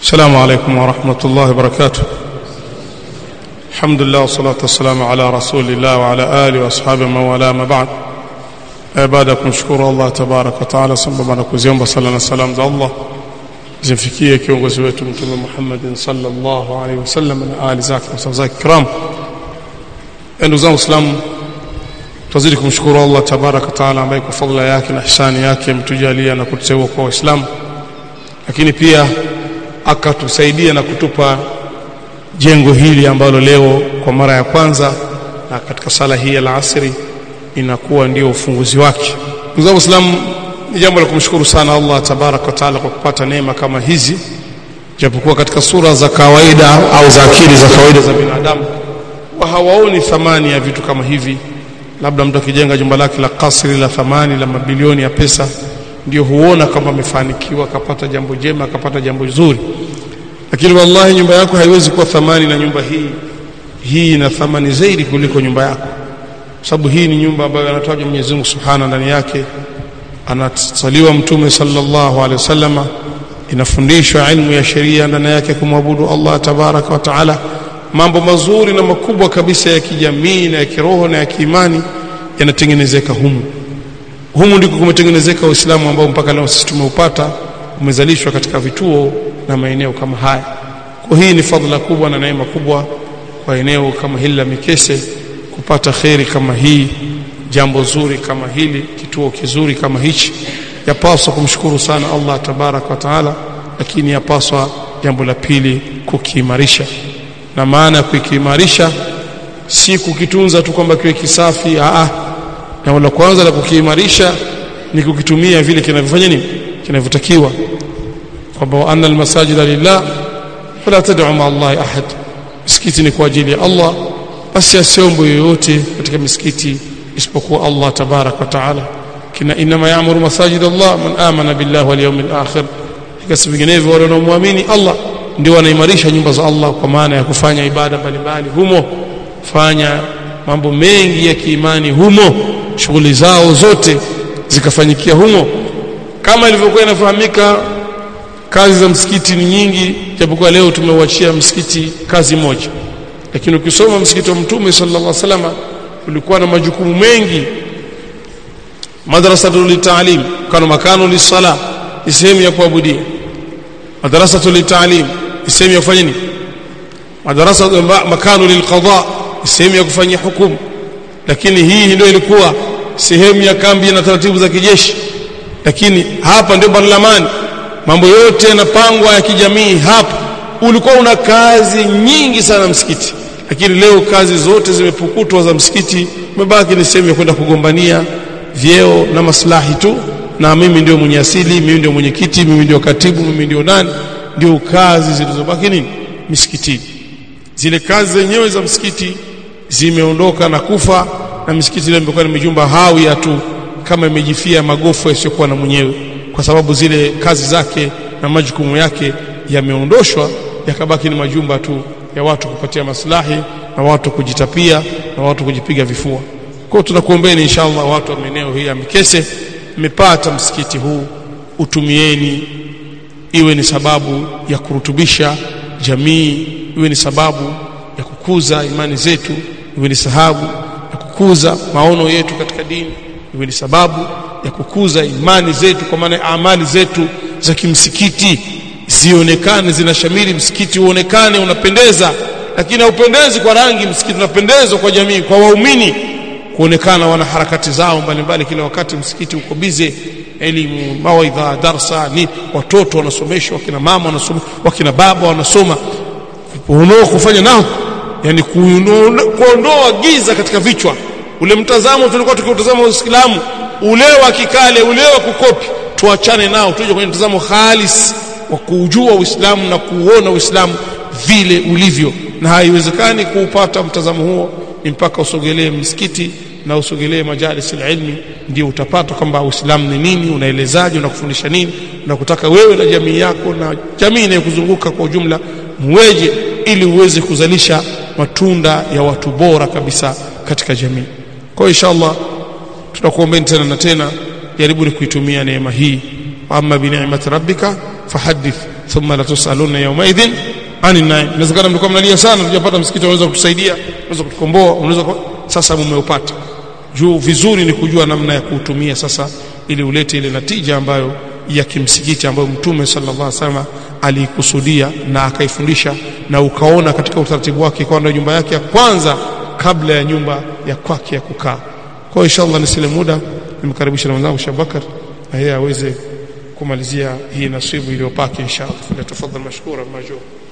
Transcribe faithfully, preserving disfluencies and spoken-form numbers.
السلام عليكم ورحمة الله وبركاته. الحمد لله والصلاة والسلام على رسول الله وعلى آله وأصحابه من والاه ما بعد. عبادكم شكر الله تبارك وتعالى سبحانه kuziomba sala na salam za Allah zimfikie kiongozi wetu Mtume Muhammad sallallahu alaihi wasallam na ali zake na sahaba zake kiram. Ndugu zangu Waislamu, tuzidi kumshukuru Allah tabaraka taala ambaye kwa fadhila yake na ihsani yake mtujalia na kututeua kwa Waislamu, lakini pia akatusaidia na kutupa jengo hili ambalo leo kwa mara ya kwanza na katika sala hii ya asri inakuwa ndio ufunguzi wake. Ndugu zangu Waislamu, ni jambo la kumshukuru sana Allah tabaraka taala kwa kupata neema kama hizi, japokuwa katika sura za kawaida au za akili za kawaida za binadamu wa hawaoni thamani ya vitu kama hivi. Labda mtu akijenga jumba lake la kasri la thamani la mabilioni ya pesa ndio huona kama amefanikiwa, akapata jambo jema, akapata jambo zuri. Lakini wallahi nyumba yako haiwezi kuwa thamani na nyumba hii hii ina thamani zaidi kuliko nyumba yako, sababu hii ni nyumba ambayo anatajwa Mwenyezi Mungu Subhanahu ndani yake, anasaliwa Mtume sallallahu alaihi wasallam, inafundishwa ilmu ya sheria ndani yake, kumwabudu Allah tabaraka wa taala. Mambo mazuri na makubwa kabisa ya kijamii na ya kiroho na ya kiimani yanatengenezeka humu. Humu ndiko kumetengenezeka Uislamu ambao mpaka leo sisi tumeupata, umezalishwa katika vituo na maeneo kama haya. Kwa hii ni fadhila kubwa na neema kubwa kwa eneo kama hili la Mikese kupata khairi kama hii, jambo zuri kama hili, kituo kizuri kama hichi. Yapaswa kumshukuru sana Allah tabaraka wa taala, lakini yapaswa jambo la pili kukiimarisha. Na maana kukiimarisha si kukitunza tu kwamba kiwe kisafi, a a na la kwanza la kukiimarisha ni kukitumia vile kinavyofanya nini, kinavyotakiwa, kwamba anna almasajida lillah fala tad'u ma Allah ahad. Msikiti ni kwa ajili ya Allah, basi asiombe yoyote katika msikiti isipokuwa Allah tabaraka wa taala. Kina inma ya'muru masajid Allah man amana billahi wal yawmil akhir. Hikasi vinginevyo wale wanaoamini Allah ndio wanaimarisha nyumba za Allah, kwa maana ya kufanya ibada mbalimbali humo, fanya mambo mengi ya kiimani humo, shughuli zao zote zikafanyikia humo. Kama ilivyokuwa inafahamika, kazi za msikiti ni nyingi, japokuwa leo tumeuachia msikiti kazi moja, lakini ukisoma msikiti wa Mtume sallallahu alaihi wasallam ulikuwa na majukumu mengi. Madrasatul litaalim kana makano lisala, sehemu ya kuabudia. Madrasatul litaalim sehemu ya kufanya nini? Madrasa makano lilqada, sehemu ya kufanya hukumu. Lakini hii ndio ilikuwa sehemu ya kambi na taratibu za kijeshi. Lakini hapa ndio barlamani, mambo yote yanapangwa ya kijamii hapa. Ulikuwa una kazi nyingi sana msikiti, lakini leo kazi zote zimepukutwa za msikiti, umebaki ni sehemu ya kwenda kugombania vyeo na maslahi tu, na mimi ndio mwenye asili, mimi ndio mwenyekiti, mimi ndio katibu, mimi ndio nani. Ndio kazi zilizobaki nini msikitini. Zile kazi zenyewe za msikiti zimeondoka na kufa, na msikiti leo imekuwa ni majumba hawia tu, kama imejifia magofu yasiyokuwa na mwenyewe, kwa sababu zile kazi zake na majukumu yake yameondoshwa, yakabaki ni majumba tu ya watu kupatia maslahi na watu kujitapia na watu kujipiga vifua. Kwa tunakuombeeni inshallah watu wa maeneo hii ya Mikese, mmepata msikiti huu, utumieni, iwe ni sababu ya kurutubisha jamii, iwe ni sababu ya kukuza imani zetu, iwe ni sababu ya kukuza maono yetu katika dini, iwe ni sababu ya kukuza imani zetu, kwa maana amali zetu za kimsikiti zionekane zinashamiri, msikiti uonekane unapendeza. Lakini haupendezi kwa rangi, msikiti unapendeza kwa jamii, kwa waumini kuonekana wana harakati zao mbalimbali kila wakati. Msikiti uko bize, elimu, mawaidha, darsa, ni watoto wanasomeshwa, wakina mama wanasoma, wakina baba wanasoma, kuondoa kufanya nao, yani kuondoa giza katika vichwa. Ule mtazamo tulikuwa tukiutazama Uislamu ule wa kikale, ule wa kukopi, tuachane nao, tuje kwenye mtazamo halis wa kujua Uislamu na kuona Uislamu vile ulivyo. Na haiwezekani kuupata mtazamo huo mpaka usogelee msikiti na usogelee majalis ilmi, ndio utapata kwamba Uislamu ni nini, unaelezaje, unakufundisha nini, na kutaka wewe na jamii yako na jamii inayokuzunguka kwa ujumla mweje, ili uweze kuzalisha matunda ya watu bora kabisa katika jamii. Kwa inshallah tunakuombeni tena na tena, jaribuni kuitumia neema hii. Amma bi ni'mati rabbika fahaddith. thumma la tusaluna yawma idhin anin naim. Inawezekana mlikuwa mnalia sana mjapata msikiti unaweza kutusaidia, unaweza kutukomboa, unaweza sasa mumeupata. Juu vizuri ni kujua namna ya kuutumia sasa ili ulete ile natija ambayo ya kimsikiti ambayo Mtume sallallahu alaihi wasallam alikusudia na akaifundisha, na ukaona katika utaratibu wake kwa nyumba yake ya kwanza kabla ya nyumba ya kwake ya kukaa. Kwa inshallah nisile muda nimkaribisha na mwenzangu Sheikh Bakar na yeye aweze kumalizia hii nasibu iliyopaki inshallah. Tafadhali mashkura majuu.